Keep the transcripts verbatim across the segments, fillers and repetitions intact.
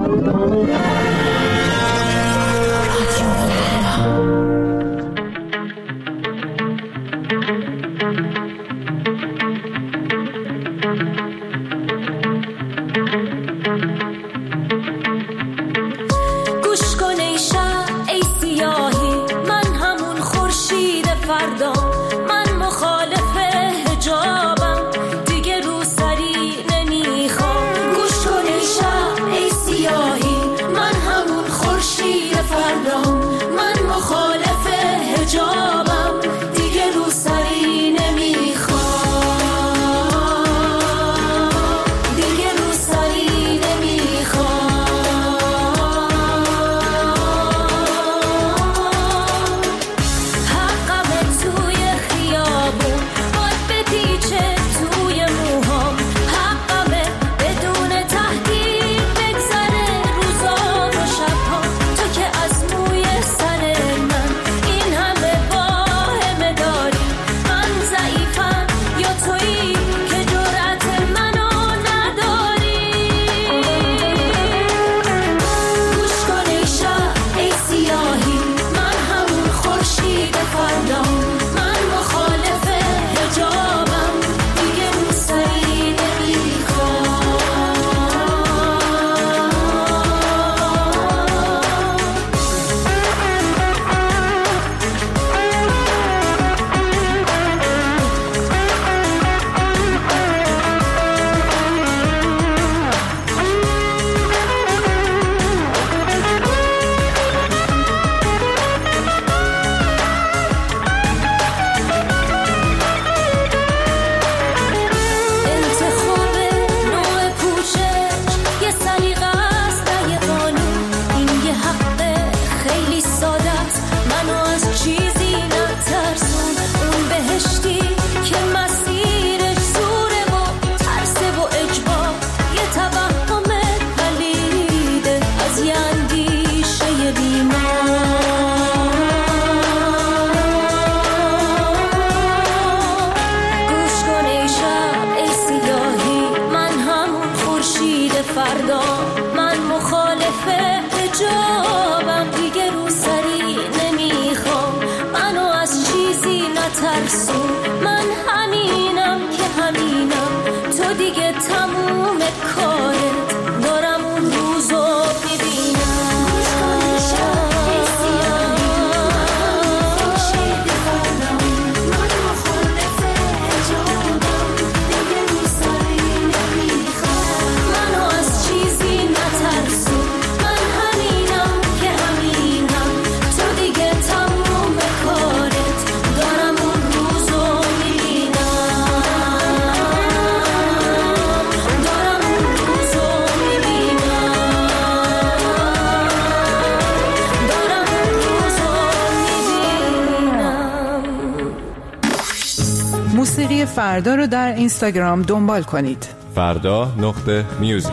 موسیقی فردا رو در اینستاگرام دنبال کنید. فردا نقطه میوزیک.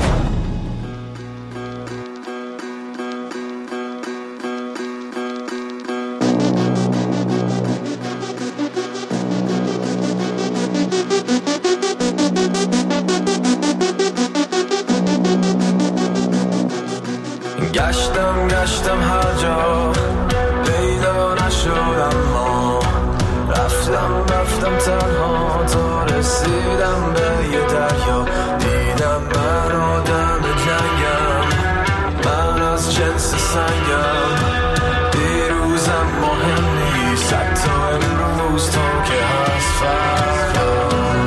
گشتم گشتم هر جا پیدا نشدم، ما رفتم رفتم تنها تا رسیدم به یه دریا. دیدم من آدم جنگم، من از جنس سنگم، دیروزم مهم نیست حتی امروز تا که هست فردا.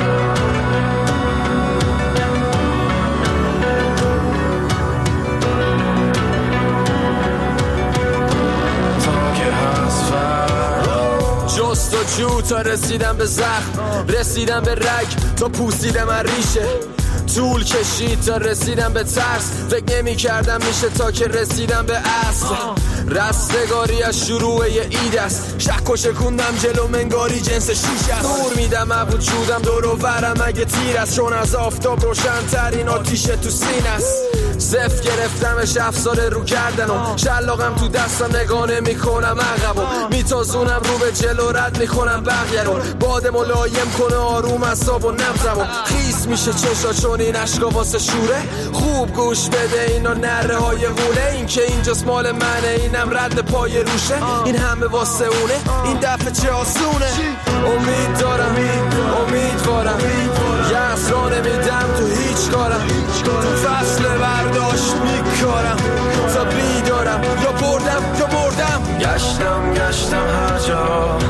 جستجو تا رسیدم به زخم، رسیدم به رگ تا پوسیدم از ریشه، طول کشید تا رسیدم به ترس، فکر نمی کردم میشه تا که رسیدم به اصل. رستگاری از شروع یه اید است، شک و شکوندم جلو منگاری جنس شیش است. دور میدم از وجودم دور و برم اگه تیر است، چون از آفتاب روشن ترین آتیشه تو سین است. صف گرفتمش افسار رو کردنم، شلاقم تو دستم نگاه نمی کنم عقبم، میتازونم رو به جلو رد میکنم بقیه رو، باد ملایم کنه آروم اعصاب و نبضمو، خیس میشه چشا چون این عشقا واسه شوره، خوب گوش بده اینا نره های غوله، این که اینجاست مال منه اینم رد پای روشه، این همه واسه اونه این دفعه چه آسونه، امید دارم امیدوارم یه اسرا نمیدم تو هیچ کارم، تو فصل برداشت میکارم تا بیدارم، یا بردم یا بردم، گشتم گشتم هر جا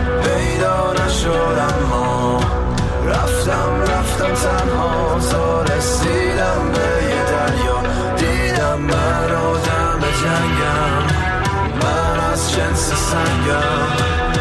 پیدا نشدم، ما رفتم رفتم تنها تا رسیدم به یه دریا، دیدم من آدم جنگم، من از جنس سنگم،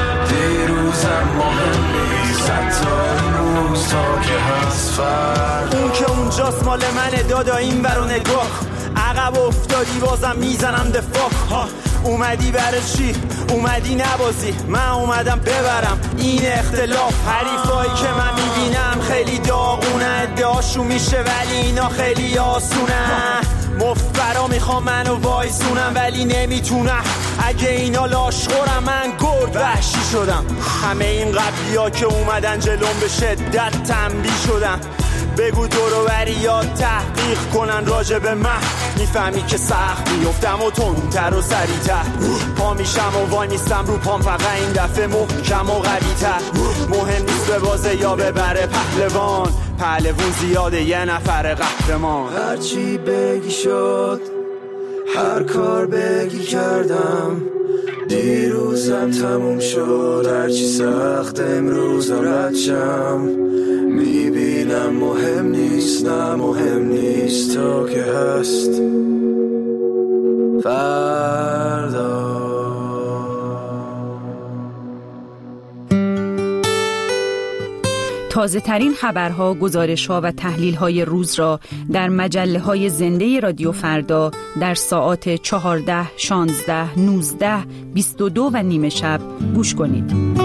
دیروزم مهم نیست حتی امروز تا که هست فردا، اون که اونجاست مال منه دادا این برو نگاه، عقب افتادی بازم میزنم دفاع، اومدی برای چی؟ اومدی نبازی، من اومدم ببرم این اختلاف، حریفایی که من میبینم خیلی داغونه، ادعاشون میشه ولی اینا خیلی آسونه، مفبرا میخوام منو وایسونم ولی نمیتونم، اگه اینا لاشخورم من گرد وحشی شدم، همه این قبلی ها که اومدن جلوم به شدت تنبیه شدن، بگو دورو بریا تحقیق کنن راجع به من، میفهمی که سخت بیفتم و تندتر و سریعتر، پا میشم و وای میستم رو پام، فقط این دفعه محکم و قوی‌تر، مهم نیست به بازه یا ببره پهلوان، پهلوون زیاده یه نفر قهرمان، هرچی بگی شد هر کار بگی کردم، دیروزم تموم شد هرچی سخت امروزم ردشم، میبینم مهم نیست نه مهم نیست تا که هست فردا. تازه ترین خبرها، گزارش‌ها و تحلیل‌های روز را در مجله‌های زنده رادیو فردا در ساعات چهارده، شانزده، نوزده، بیست و دو و نیمه شب گوش کنید.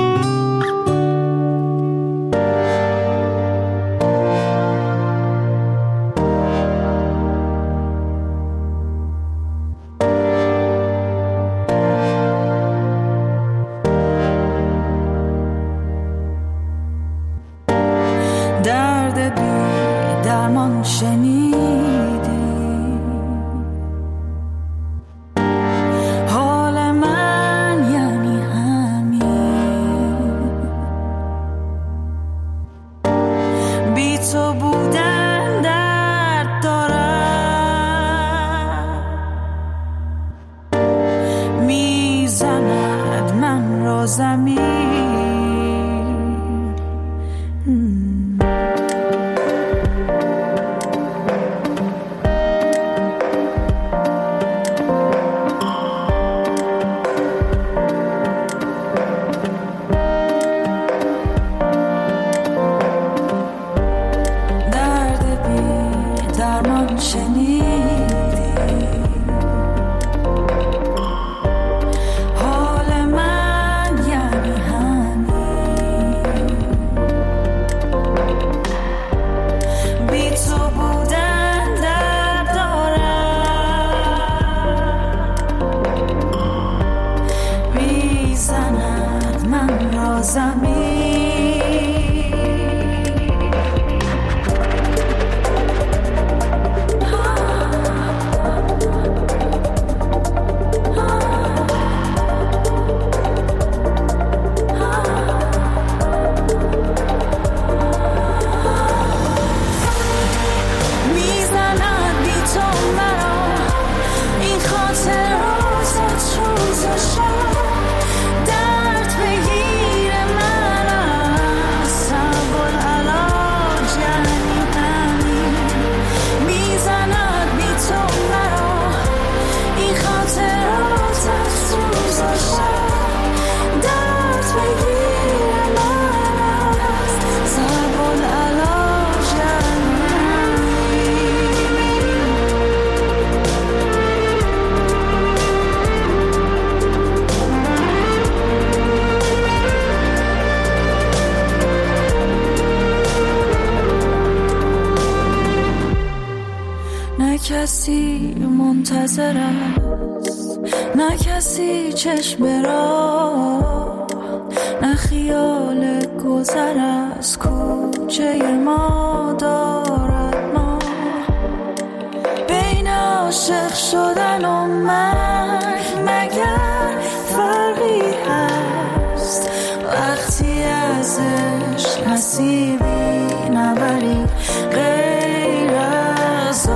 نه کسی منتظر است، نه کسی چشم راه، نه خیال گذر از کوچه ما دارد ما. بین عاشق شدن و مرگ مگر فرقی هست؟ وقتی ازش نصیبی نبری غیر از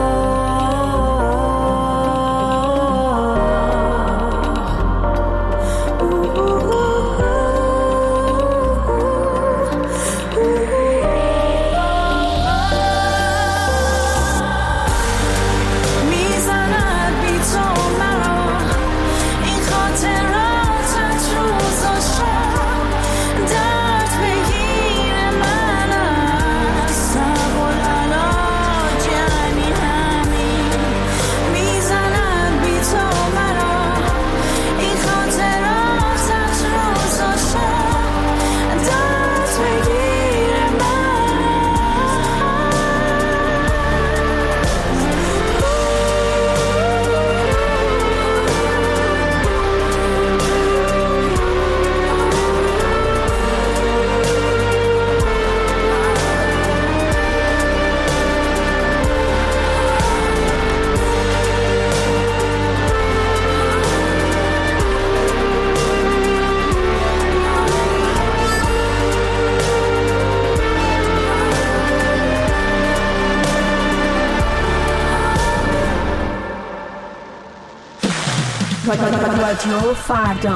رادیو فردا.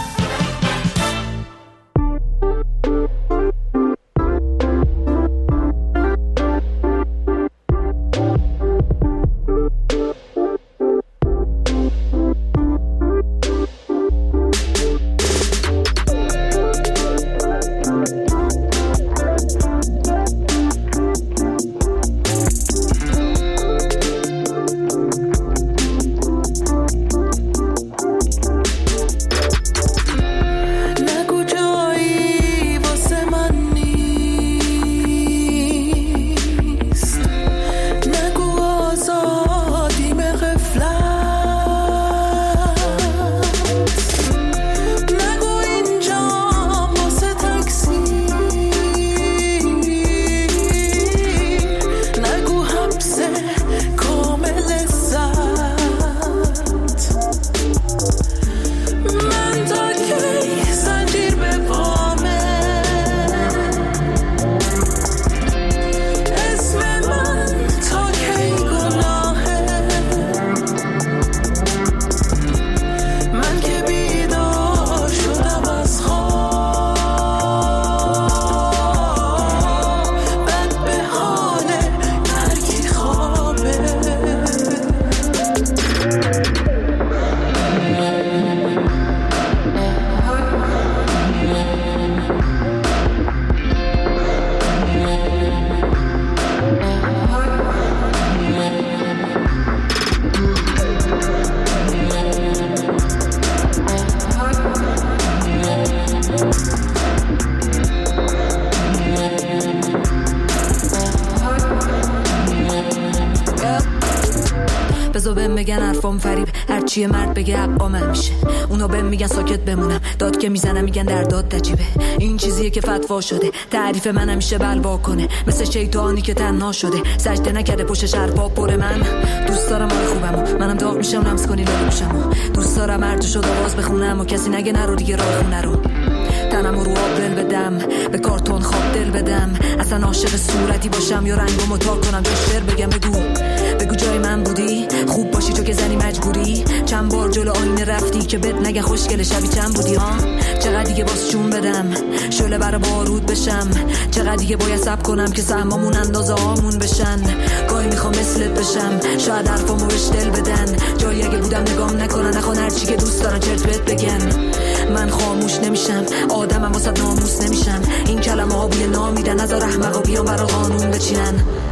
بگن حرفام فریب، هرچی مرد بگه حقا من میشه. اونا بهم میگن ساکت بمونم، داد که میزنم میگن در داد نجیبه. این چیزیه که فتوا شده، تعریف من همیشه بلوا کنه. مثل شیطانی که تنها شده، سجده نکرده پشتش حرفا پر. من دوست دارم حال خوبمو، منم داغ میشم لمس کنی لالو میشم. دوست دارم هر جو شد آواز بخونم و کسی نگه نرو دیگه راه خونه رو. تنم رو آب دل بدم، به کارتون خواب دل بدم. اصلا عاشق صورتی باشم یا رنگمو تا کنم جشتر بگم. بگو بگو جای من بودی، خوب باشی تو که زنی مجبوری. چند بار جلو آینه رفتی که بد نگه خوشگل شبی چند بودی ها. چقدر دیگه باز جون بدم، شعله برا بارود بشم. چقدر دیگه باید صبر کنم که سهمامون اندازه هامون بشن. گاهی میخوام مثلت بشم، شاید حرفامو بهش دل بدن. جایی اگه بودم نگام نکنن، نخوان هرچی که دوست دارن چرت بهت بگن. من خاموش نمیشم، آدمم واسه ناموس نمیشم. این کلمه ها بوی نامیدن، نذار احمقا بیان برا قانون بچینن.